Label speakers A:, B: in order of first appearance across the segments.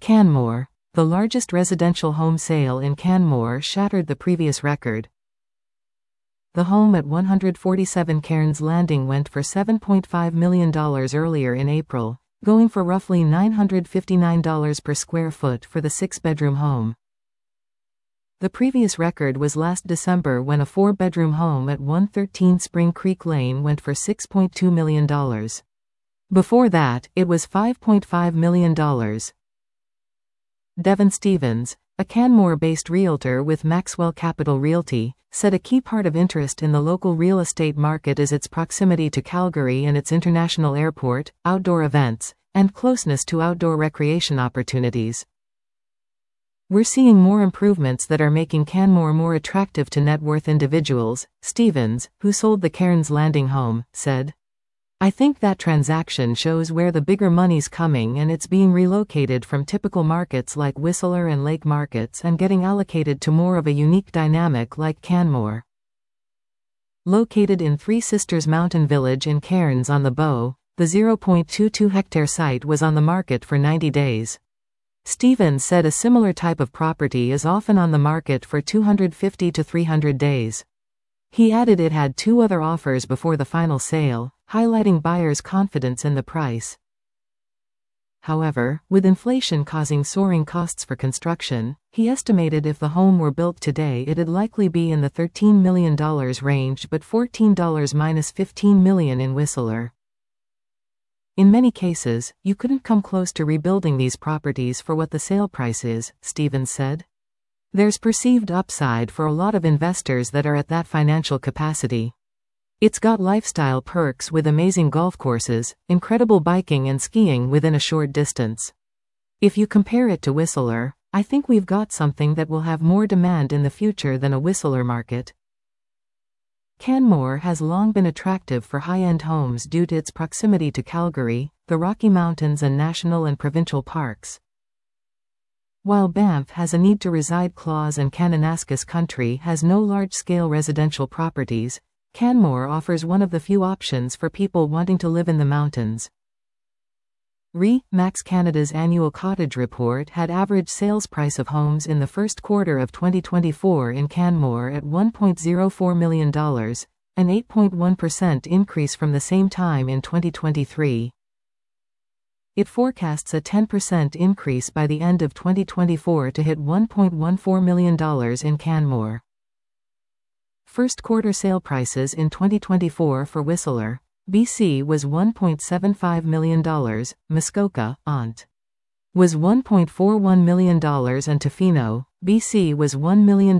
A: Canmore. The largest residential home sale in Canmore shattered the previous record. The home at 147 Cairns Landing went for $7.5 million earlier in April, going for roughly $959 per square foot for the 6-bedroom home. The previous record was last December when a 4-bedroom home at 113 Spring Creek Lane went for $6.2 million. Before that, it was $5.5 million. Devon Stevens, a Canmore-based realtor with Maxwell Capital Realty, said a key part of interest in the local real estate market is its proximity to Calgary and its international airport, outdoor events, and closeness to outdoor recreation opportunities. We're seeing more improvements that are making Canmore more attractive to net worth individuals, Stevens, who sold the Cairns Landing home, said. I think that transaction shows where the bigger money's coming and it's being relocated from typical markets like Whistler and Lake markets and getting allocated to more of a unique dynamic like Canmore. Located in Three Sisters Mountain Village in Cairns on the Bow, the 0.22-hectare site was on the market for 90 days. Stevens said a similar type of property is often on the market for 250 to 300 days. He added it had 2 other offers before the final sale, highlighting buyers' confidence in the price. However, with inflation causing soaring costs for construction, he estimated if the home were built today it'd likely be in the $13 million range but $14-15 million in Whistler. In many cases, you couldn't come close to rebuilding these properties for what the sale price is, Stevens said. There's perceived upside for a lot of investors that are at that financial capacity. It's got lifestyle perks with amazing golf courses, incredible biking and skiing within a short distance. If you compare it to Whistler, I think we've got something that will have more demand in the future than a Whistler market. Canmore has long been attractive for high-end homes due to its proximity to Calgary, the Rocky Mountains and national and provincial parks. While Banff has a need-to-reside clause and Kananaskis Country has no large-scale residential properties, Canmore offers one of the few options for people wanting to live in the mountains. RE/MAX Canada's annual cottage report had average sales price of homes in the first quarter of 2024 in Canmore at $1.04 million, an 8.1% increase from the same time in 2023. It forecasts a 10% increase by the end of 2024 to hit $1.14 million in Canmore. First quarter sale prices in 2024 for Whistler, BC was $1.75 million, Muskoka, Ont. was $1.41 million and Tofino, BC was $1 million.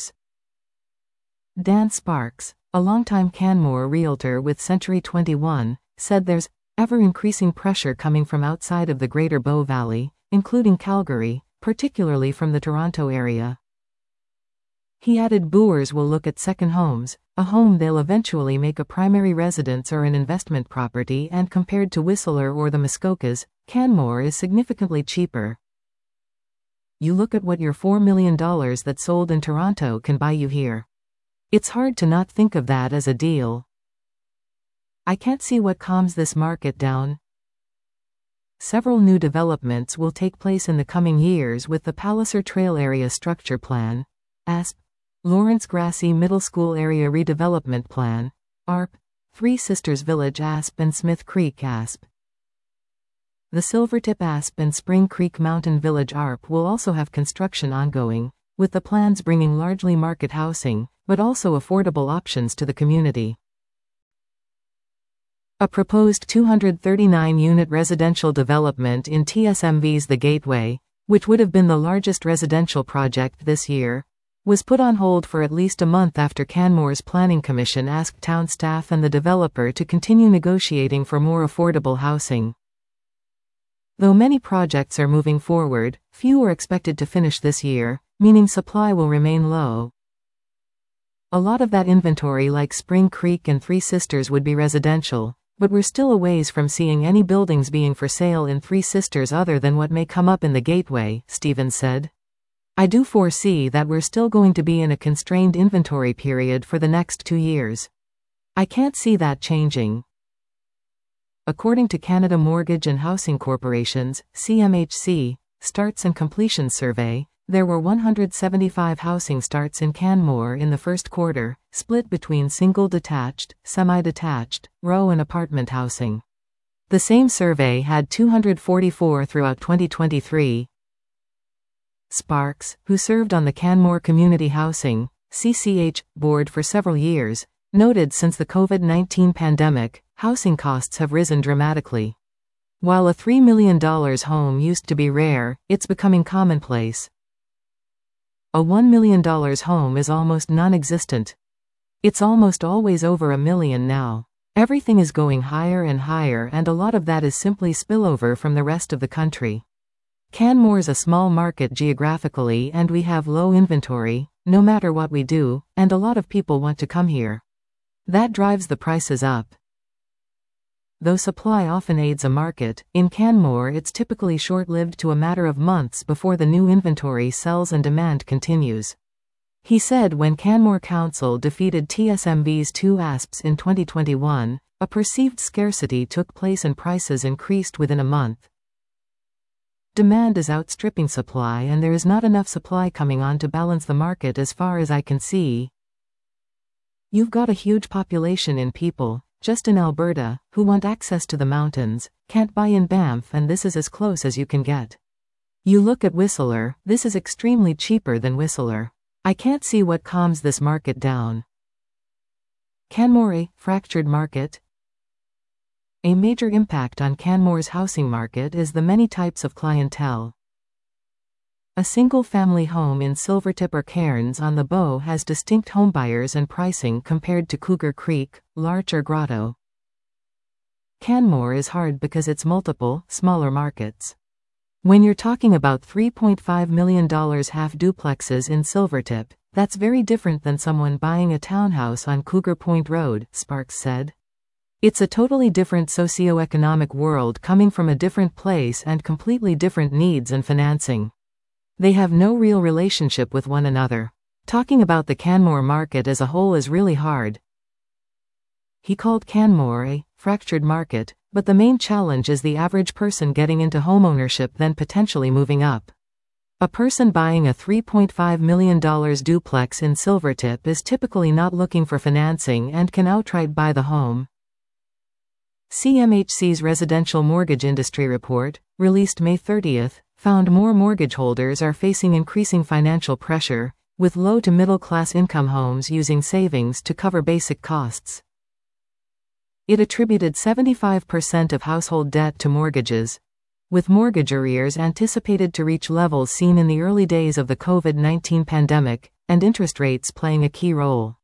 A: Dan Sparks, a longtime Canmore realtor with Century 21, said there's ever-increasing pressure coming from outside of the Greater Bow Valley, including Calgary, particularly from the Toronto area. He added Boers will look at second homes, a home they'll eventually make a primary residence or an investment property, and compared to Whistler or the Muskokas, Canmore is significantly cheaper. You look at what your $4 million that sold in Toronto can buy you here. It's hard to not think of that as a deal. I can't see what calms this market down. Several new developments will take place in the coming years with the Palliser Trail Area Structure Plan, ASP, Lawrence Grassy Middle School Area Redevelopment Plan, ARP, Three Sisters Village ASP and Smith Creek ASP. The Silvertip ASP and Spring Creek Mountain Village ARP will also have construction ongoing, with the plans bringing largely market housing, but also affordable options to the community. A proposed 239-unit residential development in TSMV's The Gateway, which would have been the largest residential project this year, was put on hold for at least a month after Canmore's Planning Commission asked town staff and the developer to continue negotiating for more affordable housing. Though many projects are moving forward, few are expected to finish this year, meaning supply will remain low. A lot of that inventory, like Spring Creek and Three Sisters, would be residential, but we're still a ways from seeing any buildings being for sale in Three Sisters other than what may come up in the Gateway, Stevens said. I do foresee that we're still going to be in a constrained inventory period for the next 2 years. I can't see that changing. According to Canada Mortgage and Housing Corporations, CMHC, Starts and Completions Survey, there were 175 housing starts in Canmore in the first quarter, split between single-detached, semi-detached, row and apartment housing. The same survey had 244 throughout 2023. Sparks, who served on the Canmore Community Housing (CCH) board for several years, noted since the COVID-19 pandemic, housing costs have risen dramatically. While a $3 million home used to be rare, it's becoming commonplace. A $1 million home is almost non-existent. It's almost always over $1 million now. Everything is going higher and higher, and a lot of that is simply spillover from the rest of the country. Canmore's a small market geographically, and we have low inventory, no matter what we do, and a lot of people want to come here. That drives the prices up. Though supply often aids a market, in Canmore it's typically short-lived to a matter of months before the new inventory sells and demand continues. He said when Canmore Council defeated TSMB's 2 ASPs in 2021, a perceived scarcity took place and prices increased within a month. Demand is outstripping supply, and there is not enough supply coming on to balance the market as far as I can see. You've got a huge population in people, just in Alberta, who want access to the mountains, can't buy in Banff, and this is as close as you can get. You look at Whistler, this is extremely cheaper than Whistler. I can't see what calms this market down. Canmore, a fractured market. A major impact on Canmore's housing market is the many types of clientele. A single-family home in Silvertip or Cairns on the Bow has distinct homebuyers and pricing compared to Cougar Creek, Larch or Grotto. Canmore is hard because it's multiple, smaller markets. When you're talking about $3.5 million half-duplexes in Silvertip, that's very different than someone buying a townhouse on Cougar Point Road, Sparks said. It's a totally different socio-economic world coming from a different place and completely different needs and financing. They have no real relationship with one another. Talking about the Canmore market as a whole is really hard. He called Canmore a fractured market, but the main challenge is the average person getting into homeownership, then potentially moving up. A person buying a $3.5 million duplex in Silvertip is typically not looking for financing and can outright buy the home. CMHC's Residential Mortgage Industry Report, released May 30, found more mortgage holders are facing increasing financial pressure, with low to middle-class income homes using savings to cover basic costs. It attributed 75% of household debt to mortgages, with mortgage arrears anticipated to reach levels seen in the early days of the COVID-19 pandemic, and interest rates playing a key role.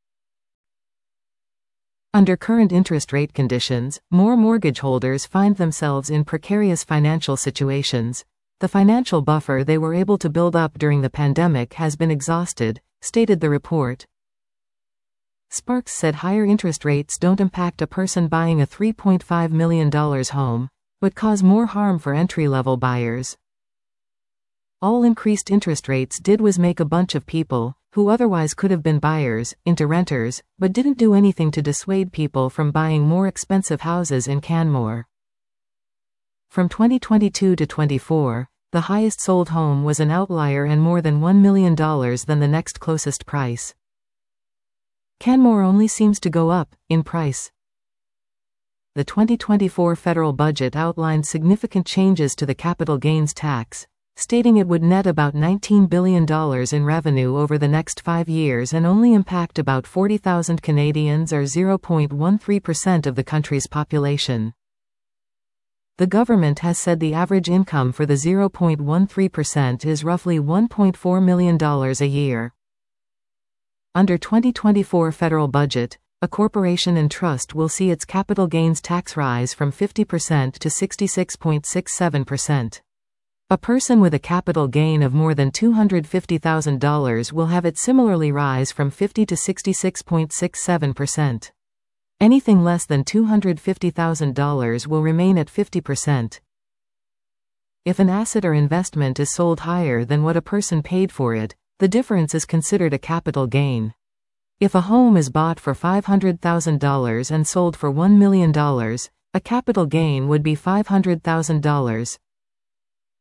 A: Under current interest rate conditions, more mortgage holders find themselves in precarious financial situations. The financial buffer they were able to build up during the pandemic has been exhausted, stated the report. Sparks said higher interest rates don't impact a person buying a $3.5 million home, but cause more harm for entry-level buyers. All increased interest rates did was make a bunch of people, who otherwise could have been buyers, into renters, but didn't do anything to dissuade people from buying more expensive houses in Canmore. From 2022 to 24, the highest sold home was an outlier and more than $1 million than the next closest price. Canmore only seems to go up in price. The 2024 federal budget outlined significant changes to the capital gains tax, stating it would net about $19 billion in revenue over the next 5 years and only impact about 40,000 Canadians, or 0.13% of the country's population. The government has said the average income for the 0.13% is roughly $1.4 million a year. Under 2024 federal budget, a corporation and trust will see its capital gains tax rise from 50% to 66.67%. A person with a capital gain of more than $250,000 will have it similarly rise from 50 to 66.67%. Anything less than $250,000 will remain at 50%. If an asset or investment is sold higher than what a person paid for it, the difference is considered a capital gain. If a home is bought for $500,000 and sold for $1 million, a capital gain would be $500,000.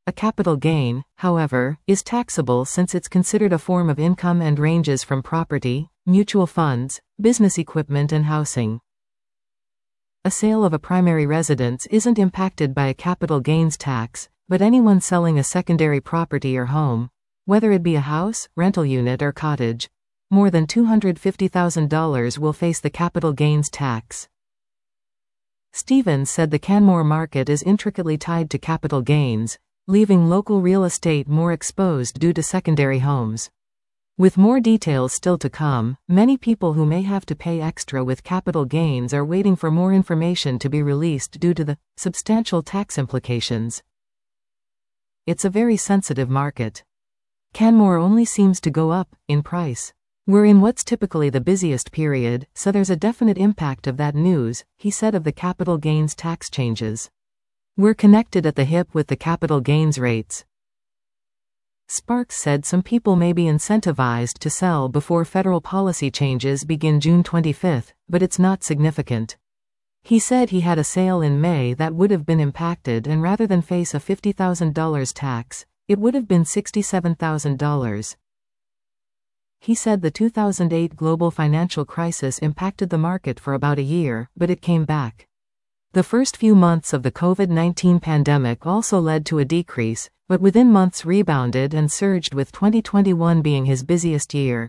A: A capital gain, however, is taxable since it's considered a form of income and ranges from property, mutual funds, business equipment and housing. A sale of a primary residence isn't impacted by a capital gains tax, but anyone selling a secondary property or home, whether it be a house, rental unit or cottage, more than $250,000 will face the capital gains tax. Stevens said the Canmore market is intricately tied to capital gains, leaving local real estate more exposed due to secondary homes. With more details still to come, many people who may have to pay extra with capital gains are waiting for more information to be released due to the substantial tax implications. It's a very sensitive market. Canmore only seems to go up in price. We're in what's typically the busiest period, so there's a definite impact of that news, he said of the capital gains tax changes. We're connected at the hip with the capital gains rates. Sparks said some people may be incentivized to sell before federal policy changes begin June 25, but it's not significant. He said he had a sale in May that would have been impacted, and rather than face a $50,000 tax, it would have been $67,000. He said the 2008 global financial crisis impacted the market for about a year, but it came back. The first few months of the COVID-19 pandemic also led to a decrease, but within months rebounded and surged, with 2021 being his busiest year.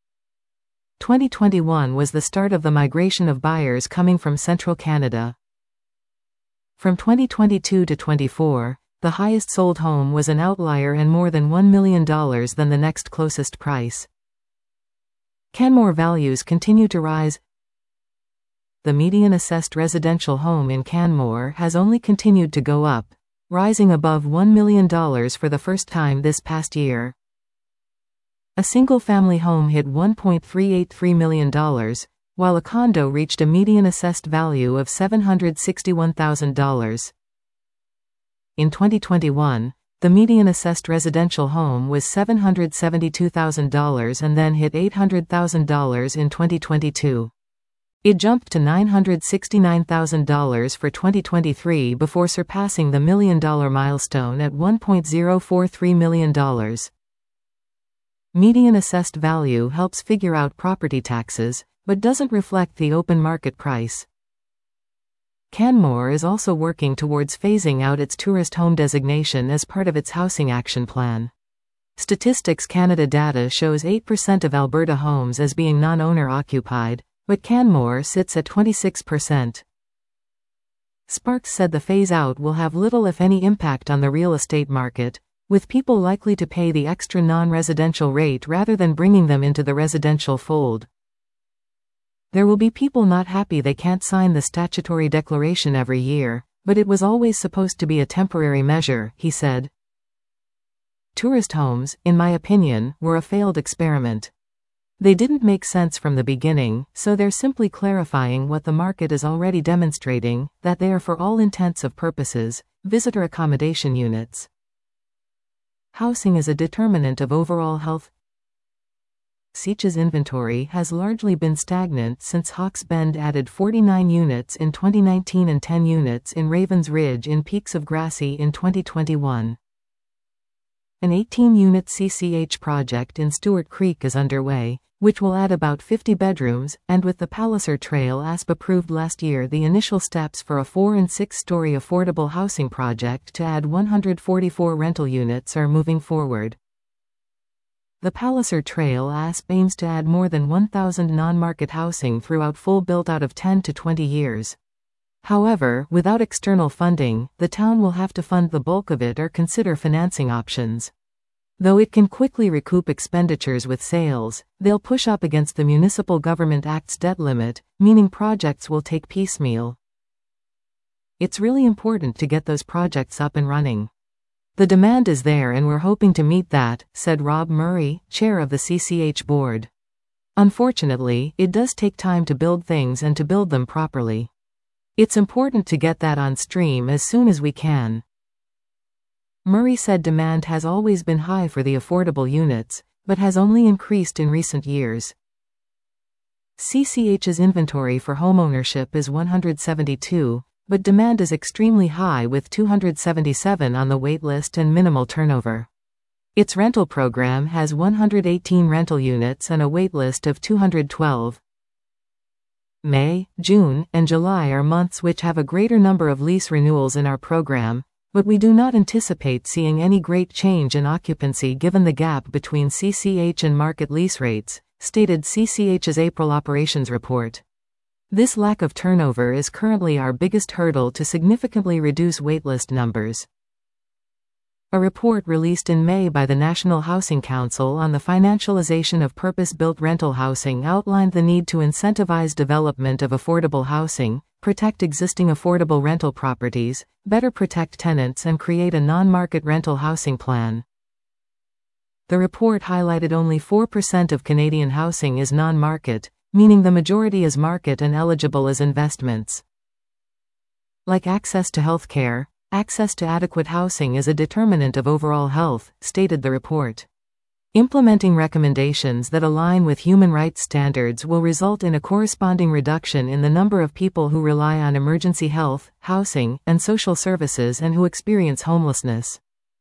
A: 2021 was the start of the migration of buyers coming from central Canada. From 2022 to 24, the highest sold home was an outlier and more than $1 million than the next closest price. Canmore values continue to rise. The median assessed residential home in Canmore has only continued to go up, rising above $1 million for the first time this past year. A single-family home hit $1.383 million, while a condo reached a median assessed value of $761,000. In 2021, the median assessed residential home was $772,000 and then hit $800,000 in 2022. It jumped to $969,000 for 2023 before surpassing the $1 million milestone at $1.043 million. Median assessed value helps figure out property taxes, but doesn't reflect the open market price. Canmore is also working towards phasing out its tourist home designation as part of its housing action plan. Statistics Canada data shows 8% of Alberta homes as being non-owner occupied, but Canmore sits at 26%. Sparks said the phase-out will have little if any impact on the real estate market, with people likely to pay the extra non-residential rate rather than bringing them into the residential fold. There will be people not happy they can't sign the statutory declaration every year, but it was always supposed to be a temporary measure, he said. Tourist homes, in my opinion, were a failed experiment. They didn't make sense from the beginning, so they're simply clarifying what the market is already demonstrating, that they are for all intents and purposes, visitor accommodation units. Housing is a determinant of overall health. CECH's inventory has largely been stagnant since Hawke's Bend added 49 units in 2019 and 10 units in Ravens Ridge in Peaks of Grassy in 2021. An 18-unit CCH project in Stewart Creek is underway, which will add about 50 bedrooms, and with the Palliser Trail ASP approved last year, the initial steps for a 4- and 6-story affordable housing project to add 144 rental units are moving forward. The Palliser Trail ASP aims to add more than 1,000 non-market housing throughout full build-out of 10 to 20 years. However, without external funding, the town will have to fund the bulk of it or consider financing options. Though it can quickly recoup expenditures with sales, they'll push up against the Municipal Government Act's debt limit, meaning projects will take piecemeal. It's really important to get those projects up and running. The demand is there and we're hoping to meet that, said Rob Murray, chair of the CCH board. Unfortunately, it does take time to build things and to build them properly. It's important to get that on stream as soon as we can. Murray said demand has always been high for the affordable units, but has only increased in recent years. CCH's inventory for homeownership is 172, but demand is extremely high with 277 on the waitlist and minimal turnover. Its rental program has 118 rental units and a waitlist of 212. May, June, and July are months which have a greater number of lease renewals in our program, but we do not anticipate seeing any great change in occupancy given the gap between CCH and market lease rates, stated CCH's April operations report. This lack of turnover is currently our biggest hurdle to significantly reduce waitlist numbers. A report released in May by the National Housing Council on the financialization of purpose-built rental housing outlined the need to incentivize development of affordable housing, protect existing affordable rental properties, better protect tenants, and create a non-market rental housing plan. The report highlighted only 4% of Canadian housing is non-market, meaning the majority is market and eligible as investments. Like access to health care, access to adequate housing is a determinant of overall health, stated the report. Implementing recommendations that align with human rights standards will result in a corresponding reduction in the number of people who rely on emergency health, housing, and social services and who experience homelessness.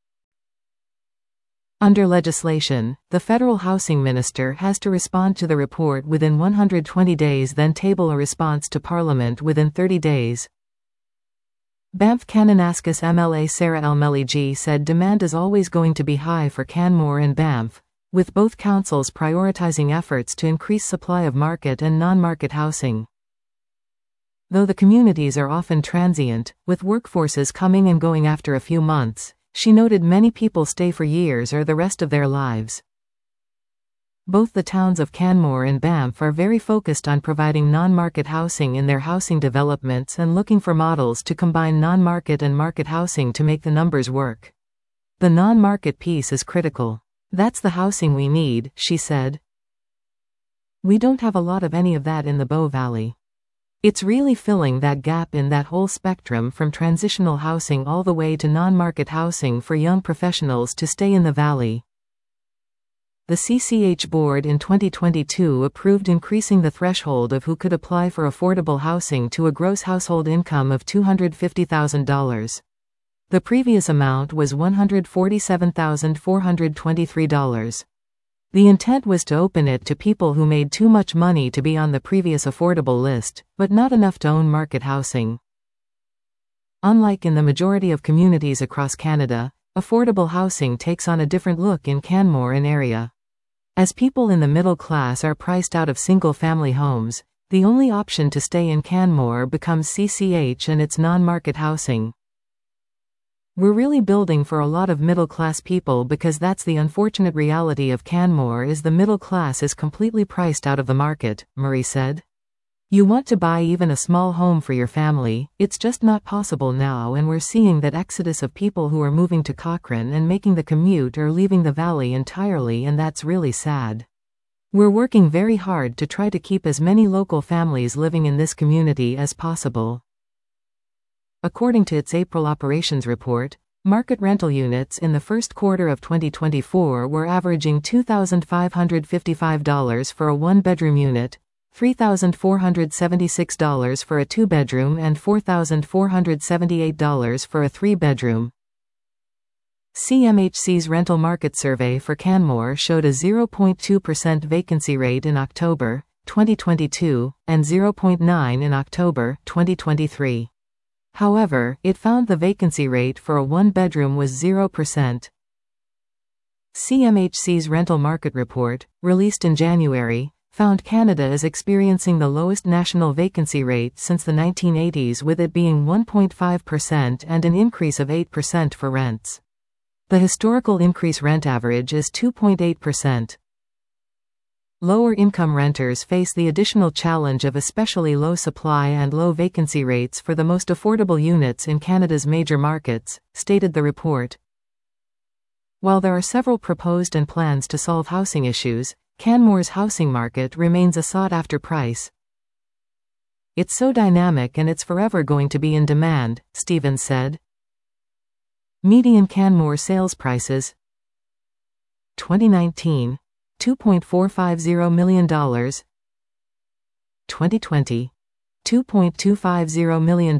A: Under legislation, the federal housing minister has to respond to the report within 120 days, then table a response to Parliament within 30 days. Banff Kananaskis MLA Sarah Elmeli said demand is always going to be high for Canmore and Banff, with both councils prioritizing efforts to increase supply of market and non-market housing. Though the communities are often transient, with workforces coming and going after a few months, she noted many people stay for years or the rest of their lives. Both the towns of Canmore and Banff are very focused on providing non-market housing in their housing developments and looking for models to combine non-market and market housing to make the numbers work. The non-market piece is critical. That's the housing we need, she said. We don't have a lot of any of that in the Bow Valley. It's really filling that gap in that whole spectrum from transitional housing all the way to non-market housing for young professionals to stay in the valley. The CCH board in 2022 approved increasing the threshold of who could apply for affordable housing to a gross household income of $250,000. The previous amount was $147,423. The intent was to open it to people who made too much money to be on the previous affordable list, but not enough to own market housing. Unlike in the majority of communities across Canada, affordable housing takes on a different look in Canmore and area. As people in the middle class are priced out of single-family homes, the only option to stay in Canmore becomes CCH and its non-market housing. We're really building for a lot of middle-class people because that's the unfortunate reality of Canmore is the middle class is completely priced out of the market, Murray said. You want to buy even a small home for your family, it's just not possible now, and we're seeing that exodus of people who are moving to Cochrane and making the commute or leaving the valley entirely, and that's really sad. We're working very hard to try to keep as many local families living in this community as possible. According to its April operations report, market rental units in the first quarter of 2024 were averaging $2,555 for a one-bedroom unit, $3,476 for a two-bedroom, and $4,478 for a three-bedroom. CMHC's rental market survey for Canmore showed a 0.2% vacancy rate in October 2022, and 0.9% in October 2023. However, it found the vacancy rate for a one-bedroom was 0%. CMHC's rental market report, released in January, found Canada is experiencing the lowest national vacancy rate since the 1980s, with it being 1.5% and an increase of 8% for rents. The historical increase rent average is 2.8%. Lower-income renters face the additional challenge of especially low supply and low vacancy rates for the most affordable units in Canada's major markets, stated the report. While there are several proposed and plans to solve housing issues, Canmore's housing market remains a sought-after price. It's so dynamic and it's forever going to be in demand, Stevens said. Median Canmore sales prices 2019. $2.450 million. 2020. $2.250 million.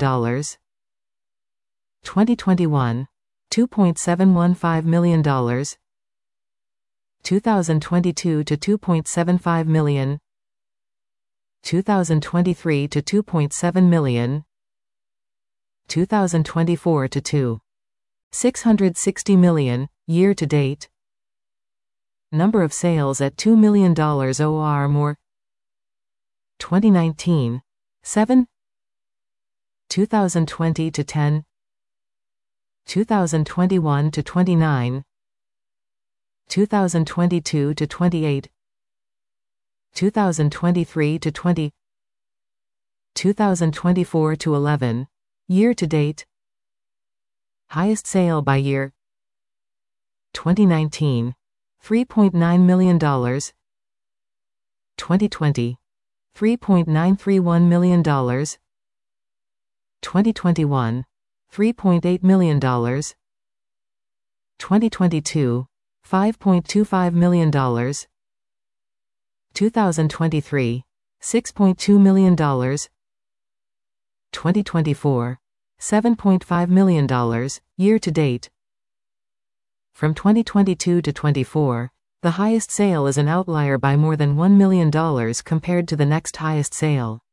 A: 2021, $2.715 million. 2022 to $2.75 million. 2023 to $2.7 million. 2024 to $660 million, year to date. Number of sales at $2 million or more. 2019, 7. 2020 to 10. 2021 to 29. 2022 to 28. 2023 to 20. 2024 to 11. Year to date. Highest sale by year. 2019, $3.9 million. 2020, $3.931 million. 2021, $3.8 million. 2022, $5.25 million. 2023, $6.2 million. 2024, $7.5 million, year to date. From 2022 to 24, the highest sale is an outlier by more than $1 million compared to the next highest sale.